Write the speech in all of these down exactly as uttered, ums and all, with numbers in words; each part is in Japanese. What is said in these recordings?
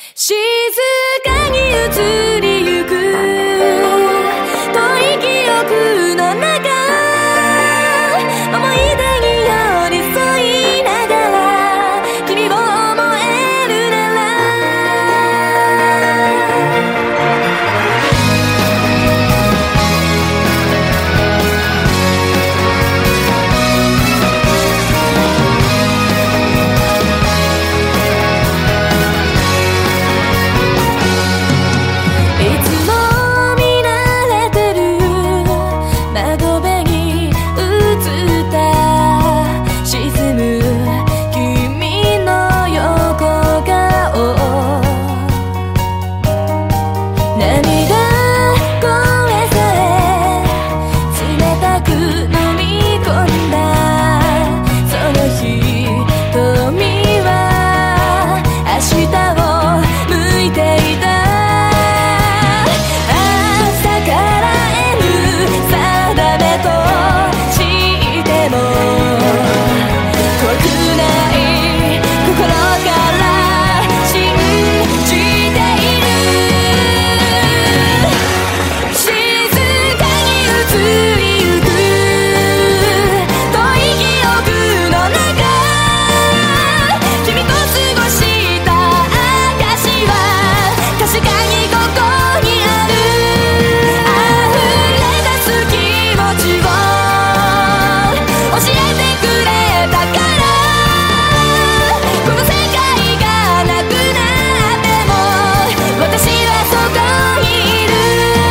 静かに移りゆく遠い記憶の中、思い出に寄り添いながら君を思えるなら、いつも見慣れてる窓辺に映った沈む君の横顔、涙声さえ冷たく飲み込んだその瞳は明日を向いていた。朝から得ぬ定めとしても遠くない心から信じている。静かに移りゆく遠い記憶の中、君と過ごした証は確かにここにある。溢れ出す気持ちを教えてくれたから、この世界がなくなっても私はそこにいる。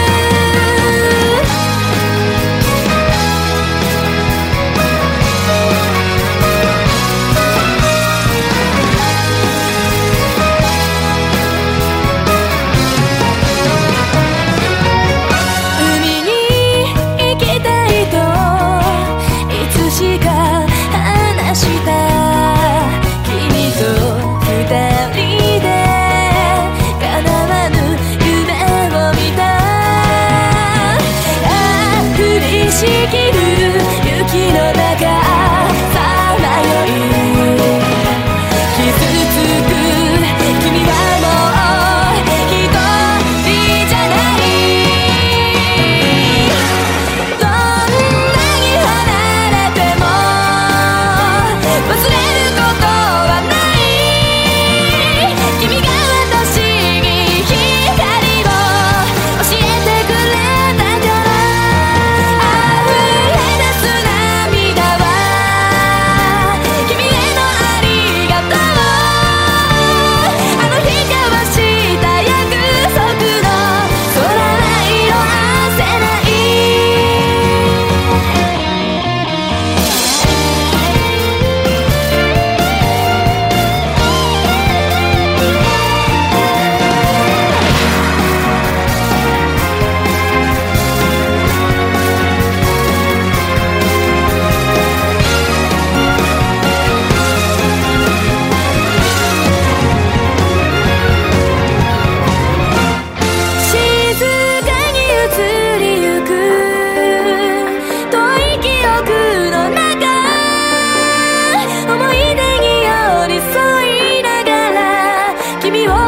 海に行きたいといつしか話した君と二人で叶わぬ夢を見た。あ降りしきる雪の中さまよい傷つく君はもう一人じゃない。どんなに離れても忘れることはない。君が私に光を教えてくれたから、溢れ出す涙は君へのありがとう。あの日交わした約束の空は色あせない。静かに移りゆく遠い記憶の中、思い出に寄り添いながら君を